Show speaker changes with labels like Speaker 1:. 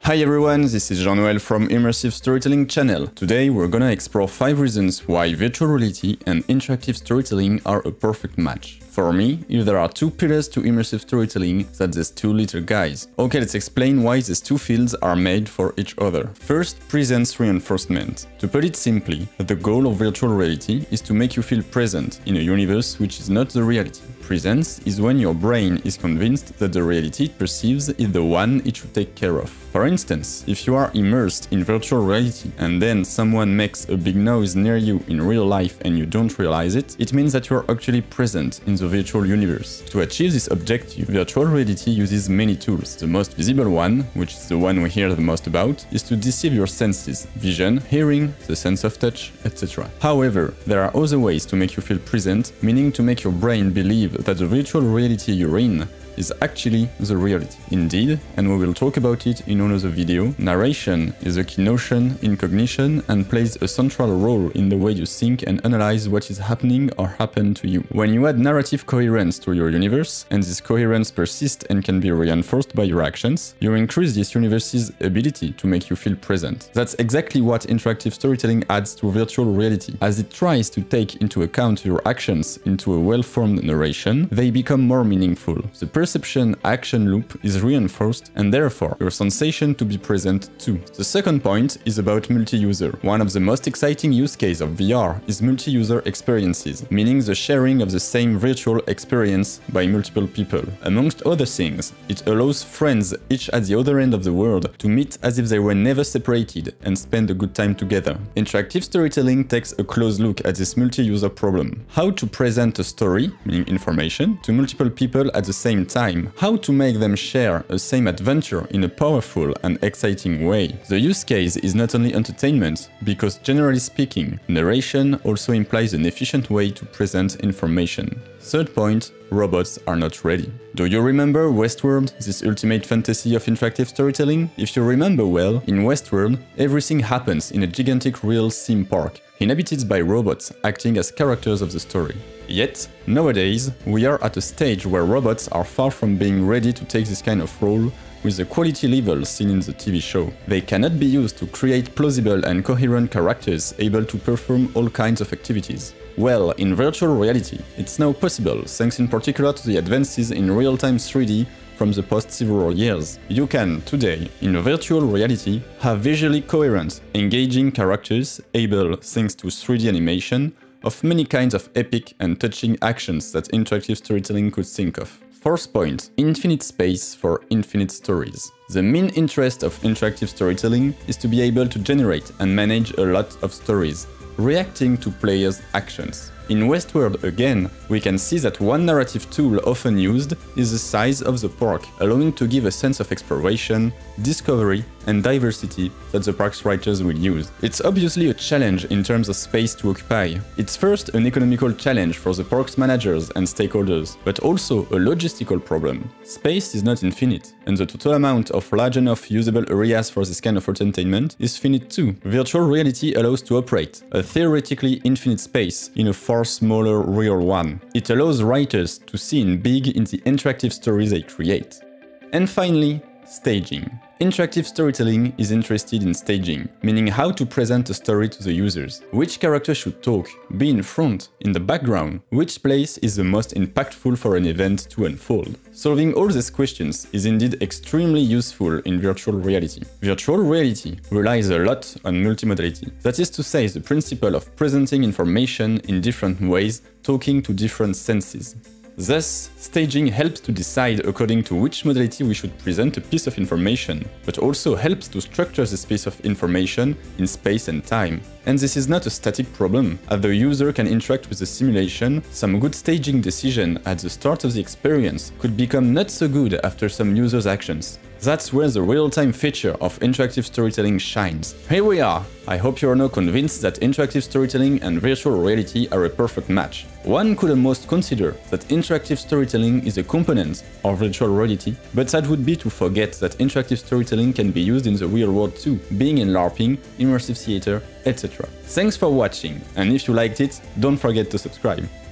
Speaker 1: Hi everyone, this is Jean-Noël from Immersive Storytelling channel. Today we're gonna explore 5 reasons why virtual reality and interactive storytelling are a perfect match. For me, if there are 2 pillars to immersive storytelling, that's these 2 little guys. Okay, let's explain why these 2 fields are made for each other. First, presence reinforcement. To put it simply, the goal of virtual reality is to make you feel present in a universe which is not the reality. Presence is when your brain is convinced that the reality it perceives is the one it should take care of. For instance, if you are immersed in virtual reality and then someone makes a big noise near you in real life and you don't realize it, it means that you are actually present in the virtual universe. To achieve this objective, virtual reality uses many tools. The most visible one, which is the one we hear the most about, is to deceive your senses: vision, hearing, the sense of touch, etc. However, there are other ways to make you feel present, meaning to make your brain believe that the virtual reality you're in is actually the reality. Indeed, and we will talk about it in another video, narration is a key notion in cognition and plays a central role in the way you think and analyze what is happening or happened to you. When you add narrative coherence to your universe, and this coherence persists and can be reinforced by your actions, you increase this universe's ability to make you feel present. That's exactly what interactive storytelling adds to virtual reality. As it tries to take into account your actions into a well-formed narration, they become more meaningful. The perception-action loop is reinforced and therefore your sensation to be present too. The second point is about multi-user. One of the most exciting use cases of VR is multi-user experiences, meaning the sharing of the same virtual experience by multiple people. Amongst other things, it allows friends each at the other end of the world to meet as if they were never separated and spend a good time together. Interactive storytelling takes a close look at this multi-user problem. How to present a story, meaning information, to multiple people at the same time. How to make them share a same adventure in a powerful and exciting way. The use case is not only entertainment, because generally speaking, narration also implies an efficient way to present information. Third point, robots are not ready. Do you remember Westworld, this ultimate fantasy of interactive storytelling? If you remember well, in Westworld, everything happens in a gigantic real theme park, inhabited by robots acting as characters of the story. Yet, nowadays, we are at a stage where robots are far from being ready to take this kind of role with the quality level seen in the TV show. They cannot be used to create plausible and coherent characters able to perform all kinds of activities. Well, in virtual reality, it's now possible, thanks in particular to the advances in real-time 3D from the past several years. You can, today, in virtual reality, have visually coherent, engaging characters able, thanks to 3D animation, of many kinds of epic and touching actions that interactive storytelling could think of. Fourth point, infinite space for infinite stories. The main interest of interactive storytelling is to be able to generate and manage a lot of stories, reacting to players' actions. In Westworld again, we can see that one narrative tool often used is the size of the park, allowing to give a sense of exploration, discovery, and diversity that the park's writers will use. It's obviously a challenge in terms of space to occupy. It's first an economical challenge for the park's managers and stakeholders, but also a logistical problem. Space is not infinite, and the total amount of large enough usable areas for this kind of entertainment is finite too. Virtual reality allows to operate a theoretically infinite space in a far smaller real one. It allows writers to see in big in the interactive stories they create. And finally, staging. Interactive storytelling is interested in staging, meaning how to present a story to the users. Which character should talk, be in front, in the background, which place is the most impactful for an event to unfold. Solving all these questions is indeed extremely useful in virtual reality. Virtual reality relies a lot on multimodality. That is to say, the principle of presenting information in different ways, talking to different senses. Thus, staging helps to decide according to which modality we should present a piece of information, but also helps to structure this piece of information in space and time. And this is not a static problem. As the user can interact with the simulation, some good staging decision at the start of the experience could become not so good after some user's actions. That's where the real-time feature of interactive storytelling shines. Here we are! I hope you are now convinced that interactive storytelling and virtual reality are a perfect match. One could almost consider that interactive storytelling is a component of virtual reality, but that would be to forget that interactive storytelling can be used in the real world too, being in LARPing, immersive theater, etc. Thanks for watching, and if you liked it, don't forget to subscribe.